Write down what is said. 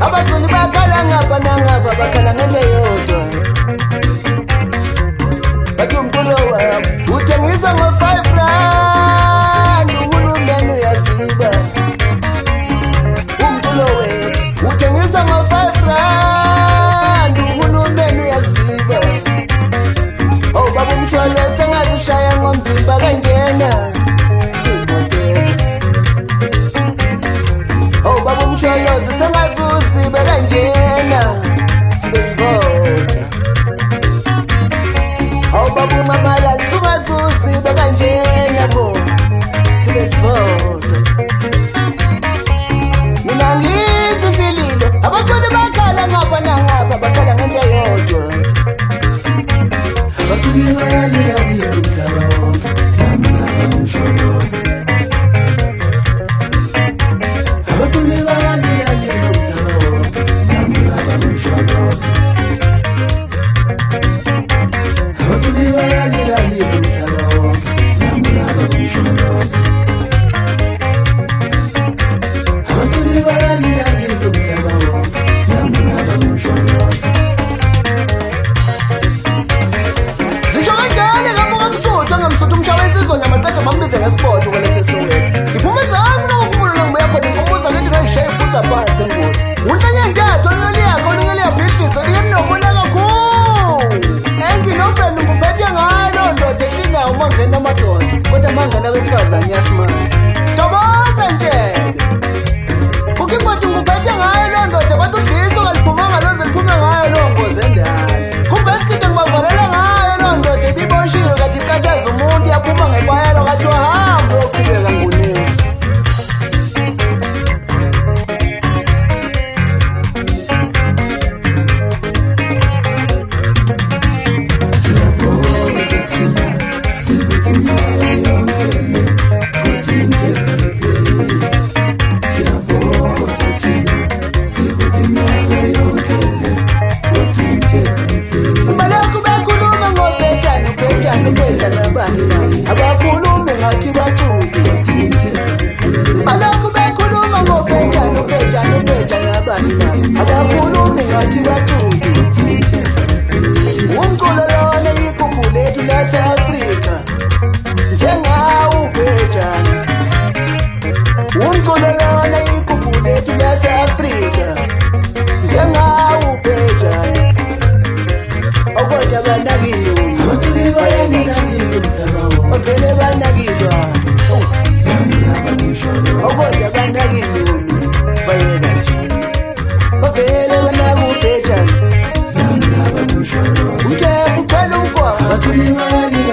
abaculi bakhala ngapha nangapha bakhala ngento yodwa bathi umculo wami uthengiswa ngo-5 rand uhulumeni uyaziba umculo wethu uthengiswa ngo-5 rand uhulumeni uyaziba oh baba umsholo sengazishaya ngomzimba kanjena baba umsholozi sengazuzibe kanjena sibe sivota awu baba ungamalali sungazuzibe kanjena bo sibe sivota mina ngithi sililo abaculi bakhala ngapha nangapha bakhala ngento yodwa abaculi bayalila umhlaba wonke nami ngaba umsholozi kodwa mangana wesifazane yasimanga toboza nje ukimbothi nguphethe ngayo loo ndoda abantu udliso ngaliphumanga loze liphume ngayo loo ngozi endala kumbe esikide ngibavalela ngayo loo ndoda ibiboshiwe kathi iqathaza umuntu yaphuma ngebayelo kathi wahambe yoqhubeka ngunesi abakhulumi ngathi baculi balokhu bekhuluma ngobhejane ubhejane ubhejane abani abakhulumi ngathi baculi umculo lona igugu lethu lase-Afrika njengawo ubhejane umculo lona igugu lethu lase-Afrika njengawo ubhejane okodwa banakiluma ovele banakilwa okodwa banakiluma bayeka njini ovele banakubhejane uthemba uphela umkwaba